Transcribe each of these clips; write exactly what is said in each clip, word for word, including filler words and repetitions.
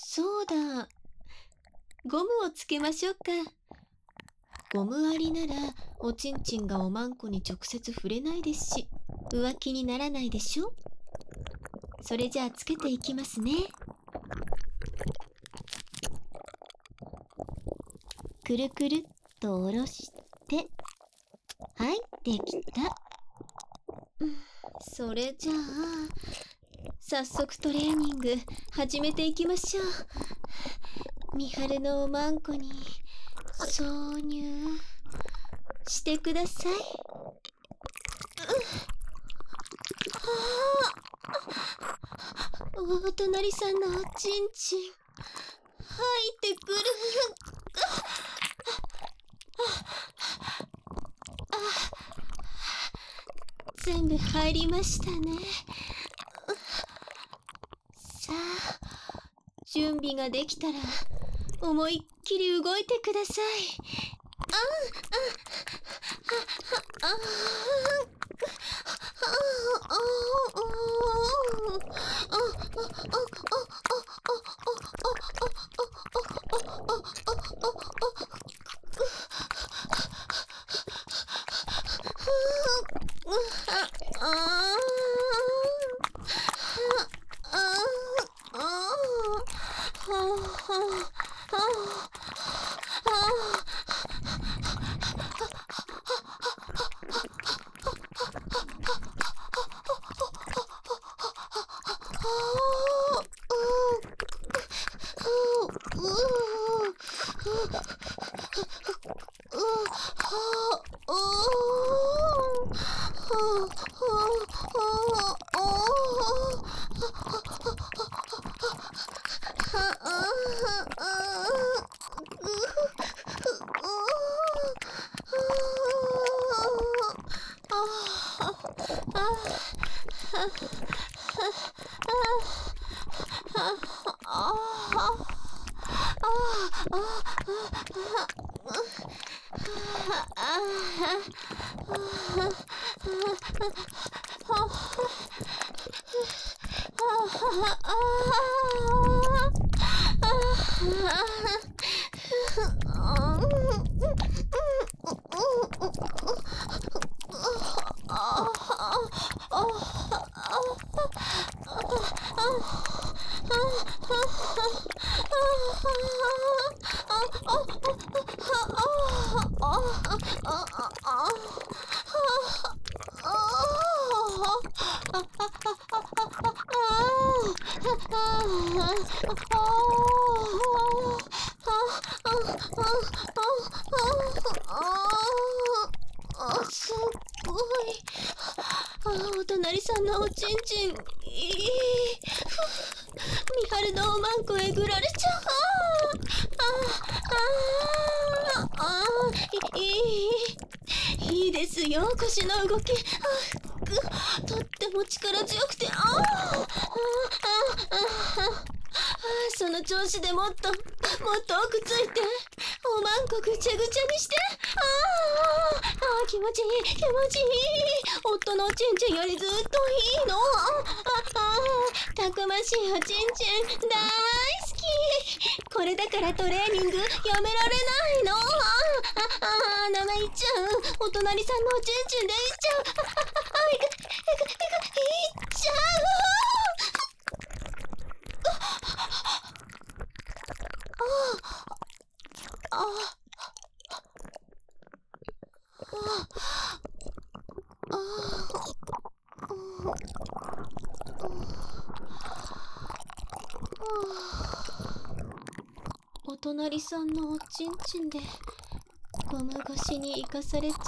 そうだ。ゴムをつけましょうか。ゴムありならおちんちんがおまんこに直接触れないですし、浮気にならないでしょ。それじゃあつけていきますね。くるくるっと下ろして、はい、できた。それじゃあ早速トレーニング始めていきましょう。みはるのおまんこに挿入してください。うお隣さんのおちんちん入ってくる。全部入りましたね。さあ、準備ができたら思いっきり動いてください。あああああすっごい。あ、お隣さんのおちんちん、いい。みはるのおまんこえぐられちゃう。あああああ、いいいいですよ、腰の動き。あ、とっても力強くて、ああああああ、その調子でもっともっと奥ついて、おまんこぐちゃぐちゃにして。ああああ、気持ちいい気持ちいい。夫のおちんちんよりずっといいの。ああ、たくましいおちんちん大好き。これだからトレーニングやめられないの。ああああ、長いっちゃう。お隣さんのおちんちんでいっちゃう。ああ、いくいくいくいっちゃう。ああお隣さんのおちんちんでゴム越しに生かされちゃった。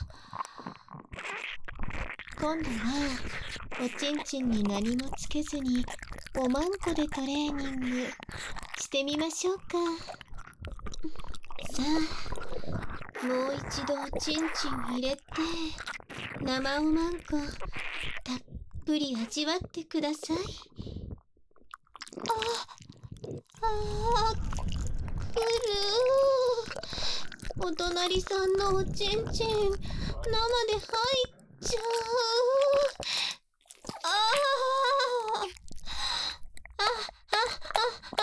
今度はおちんちんに何もつけずにおまんこでトレーニングしてみましょうか。さあ、もう一度おちんちん入れて生おまんこたっぷり味わってください。ああ、くるー。お隣さんのおちんちん生で入っちゃう。ああああああ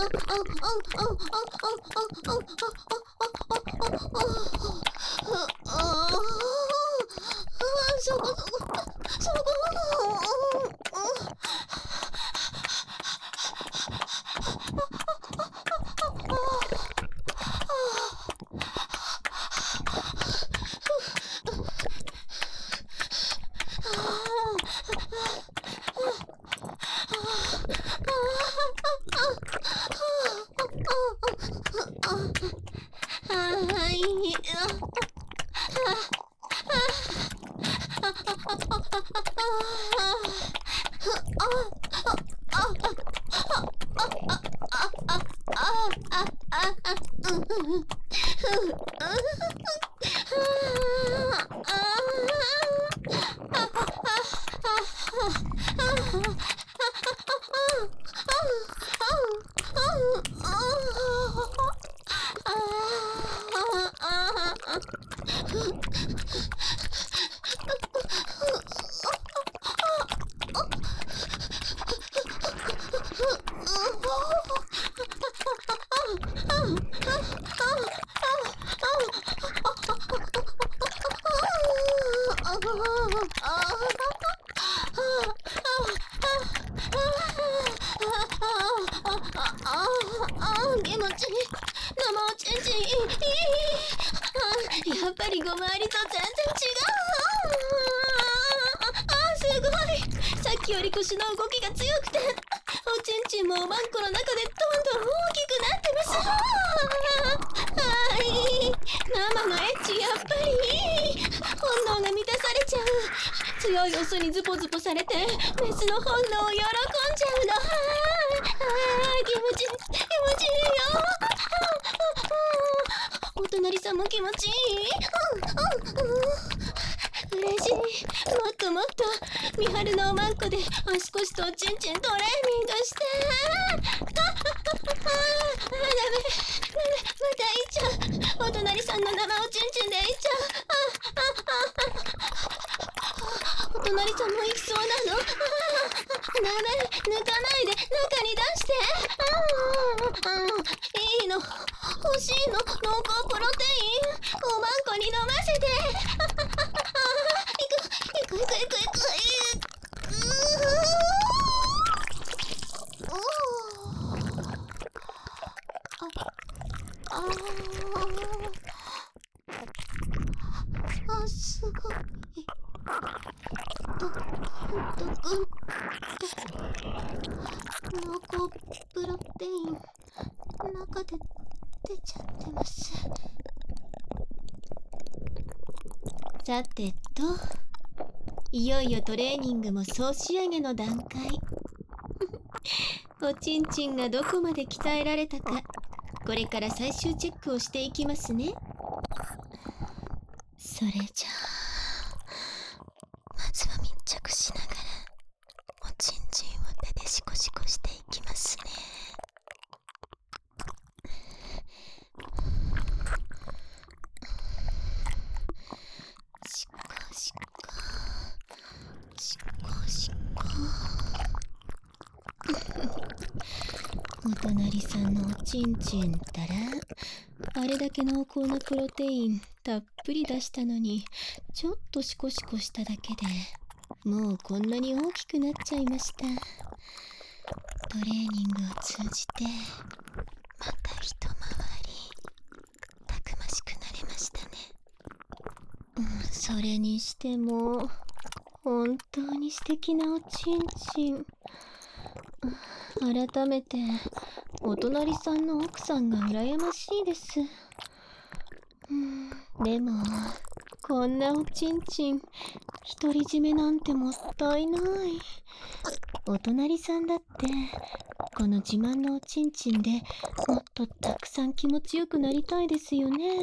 そこそこそこ。気持ちいい。生おちんちんいい。やっぱりごまわりと全然違う。あー、すごい。さっきより腰の動きが強くて、おちんちんもおまんこの中でどんどん大きくなってます。あー、いい。生のエッチやっぱりいい。本能が満たされちゃう。強いオスにズポズポされてメスの本能を喜んじゃうの。あー、気持ちいい、気持ちいいよ。お隣さんも気持ちいい。うんうんうん、嬉しい。もっともっとみはるのおまんこで足腰とおちんちんトレーニングして。あああ、ダメダメ、またいっちゃう。お隣さんの生おちんちんでいっちゃう。あああ、お隣さんも行きそうなの。ダメ、抜かないで中に出して。ああ、いいの、欲しいの、濃厚プロテインおまんこに飲ませて。いくいくいくいくいくいく。ああ、あ、すごい。ど、どくんって濃厚プロテイン中で出ちゃってます。さてと、いよいよトレーニングも総仕上げの段階。おちんちんがどこまで鍛えられたか、これから最終チェックをしていきますね。それじゃあ、まずは密着しながらおちんちんを手でシコシコしていきますね。シコシコシコシコ。お隣さんのおちんちんったら、あれだけ濃厚なプロテインたっぷり出したのに、ちょっとシコシコしただけでもうこんなに大きくなっちゃいました。トレーニングを通じてまた一回りたくましくなれましたね。うん、それにしても本当に素敵なおちんちん。改めてお隣さんの奥さんが羨ましいです。うん、でもこんなおちんちん独り占めなんてもったいない。お隣さんだってこの自慢のおちんちんでもっとたくさん気持ちよくなりたいですよね。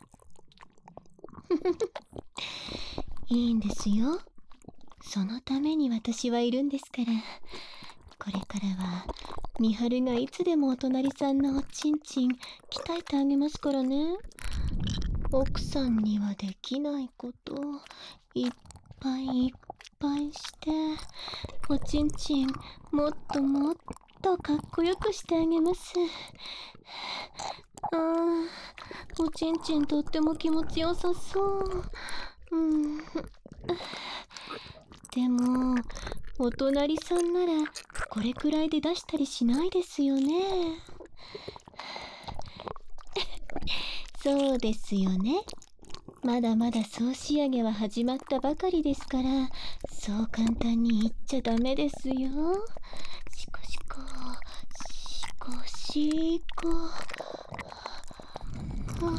いいんですよ。そのために私はいるんですから。これからはみはるがいつでもお隣さんのおちんちん鍛えてあげますからね。奥さんにはできないこといっぱいいっぱいして、おちんちんもっともっとかっこよくしてあげます。あー、おちんちんとっても気持ちよさそう。うん。でも、お隣さんならこれくらいで出したりしないですよね。そうですよね。まだまだ総仕上げは始まったばかりですから、そう簡単に言っちゃダメですよ。シコシコ、シコシコ。は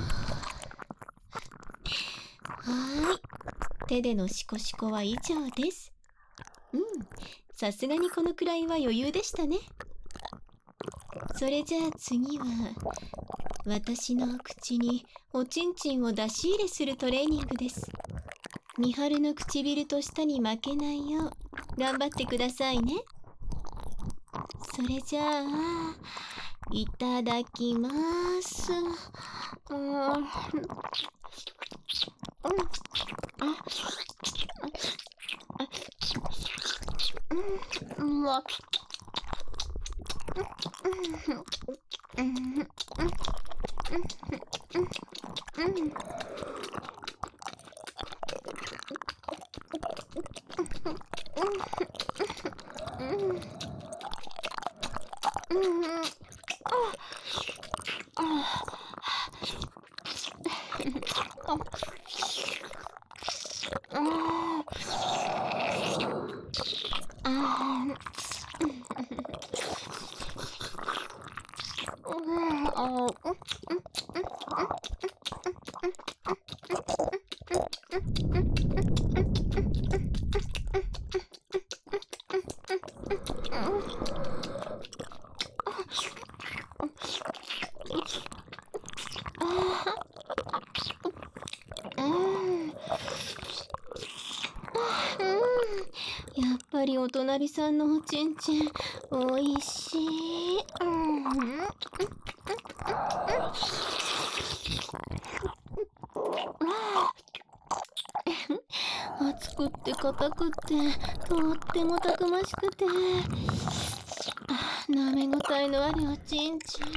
ーい。手でのシコシコは以上です。うん。さすがにこのくらいは余裕でしたね。それじゃあ次は、私の口におちんちんを出し入れするトレーニングです。みはるの唇と舌に負けないよう頑張ってくださいね。それじゃあ、いただきます。うん、うん、あ、うん、うわ、うん、うん、うん、やっぱりお隣さんのおちんちんおいしい。うん、熱くって硬くってとってもたくましくて、舐めごたえのあるおちんちん。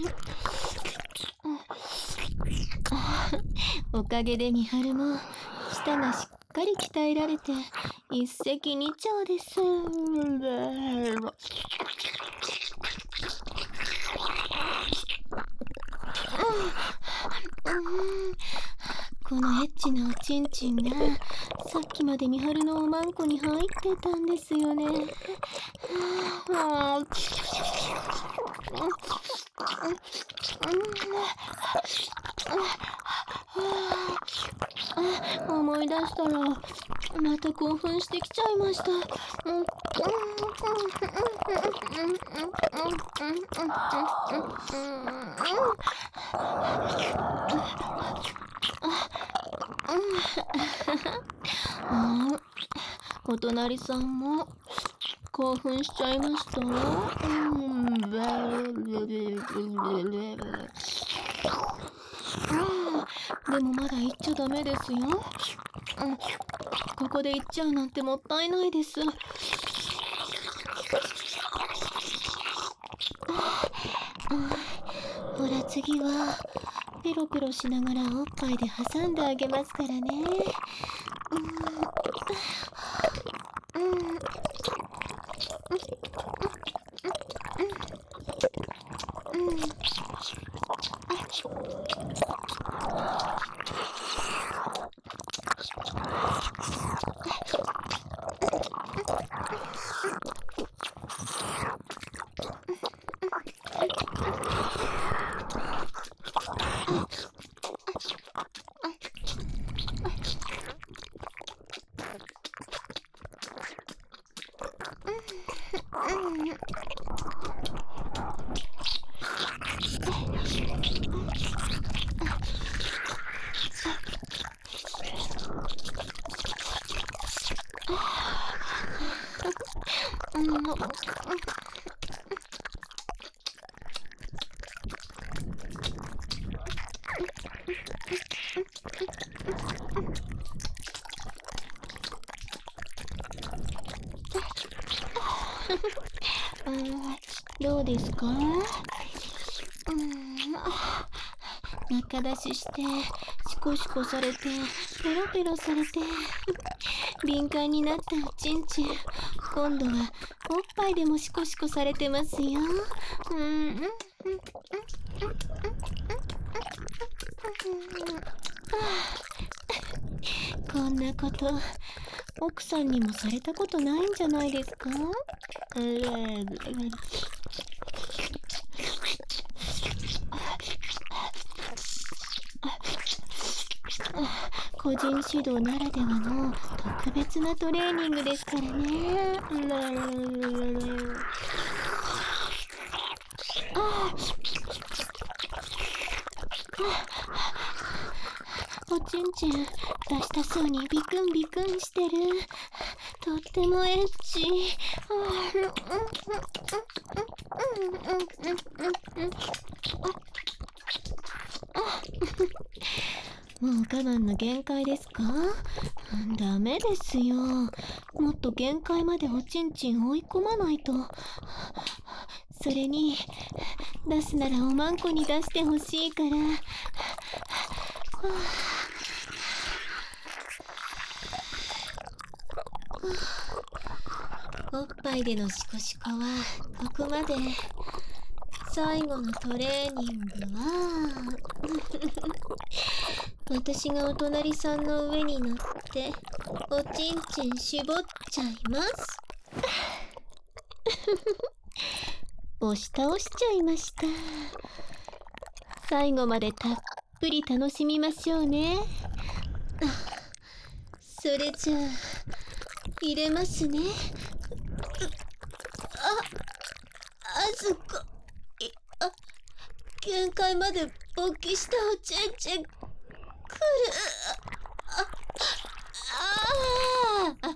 おかげでみはるも舌がしっかり鍛えられて一石二鳥です。このエッチなおちんちんがさっきまでみはるのおまんこに入ってたんですよね。思い出したらまた興奮してきちゃいました。お隣さんも興奮しちゃいました。でもまだ言っちゃダメですよ。ここで言っちゃうなんてもったいないです。ほら次はペロペロしながらおっぱいで挟んであげますからね。 どうですか？うん、中出しして、シコシコされて、ペロペロされて、敏感になったおちんちん、今度はおっぱいでもシコシコされてますよ。うん、うん、うん、うん、こんなこと奥さんにもされたことないんじゃないですか？個人指導ならではの特別なトレーニングですからね。あおちんちん出したそうにビクンビクンしてる。とってもエッチ。もう我慢の限界ですか？ダメですよ。もっと限界までおちんちん追い込まないと。それに出すならおまんこに出してほしいから。おっぱいでのシコシコはここまで。最後のトレーニングは私がお隣さんの上に乗っておちんちん絞っちゃいます押し倒しちゃいました。最後までたっぷり楽しみましょうね。それじゃあ入れますね。あ、あずこ、い、あ、限界まで勃起したおちんちんくる。あ、あ、あ、あ、あ、あ、あ、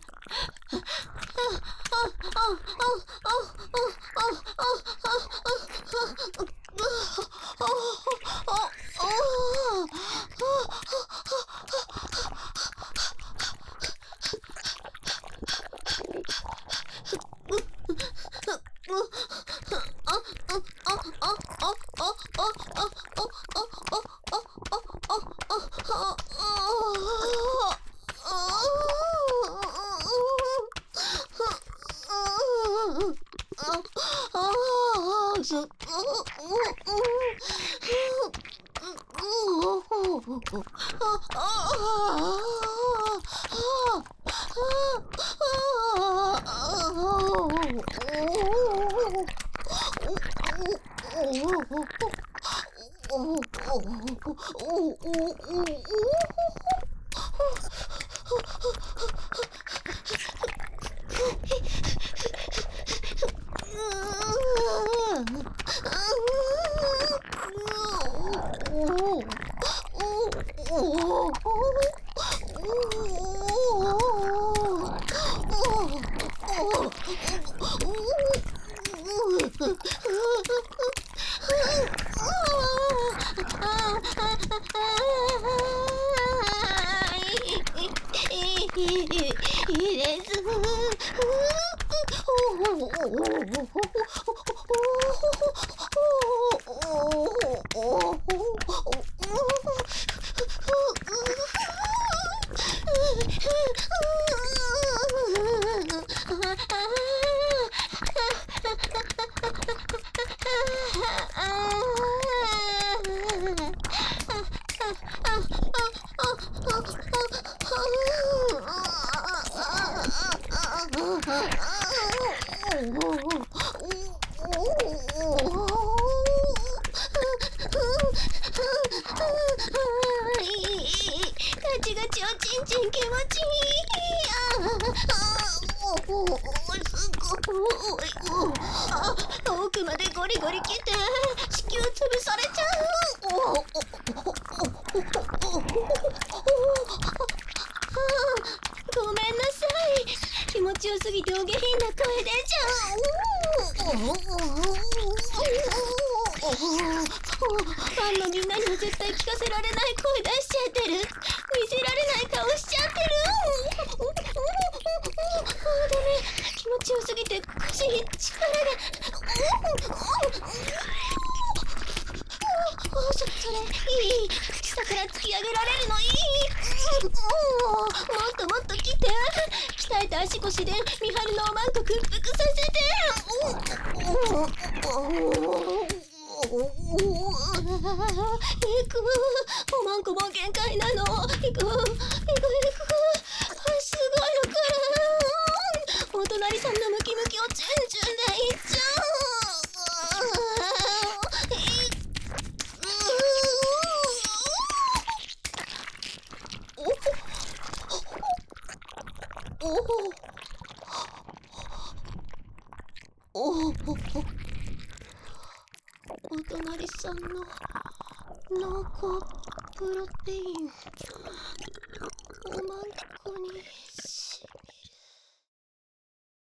奥までゴリゴリ来て子宮潰されちゃう。ごめんなさい。気持ちよすぎてお下品な声出ちゃう。ファンのみんなには絶対聞かせられない声出しちゃってる。見せられない顔しちゃってる。ダメ、気持ちよすぎて腰に力が。 そそれいい。下から突き上げられるのいい。もっともっと来て。鍛えた足腰で美晴のおまんこ屈服させて。行く。おまんこも限界なの。行く行く行く。すごいのからお隣さんのムキムキをチュンチュンでいっちゃう。おおおおお隣さんの濃厚プロテイン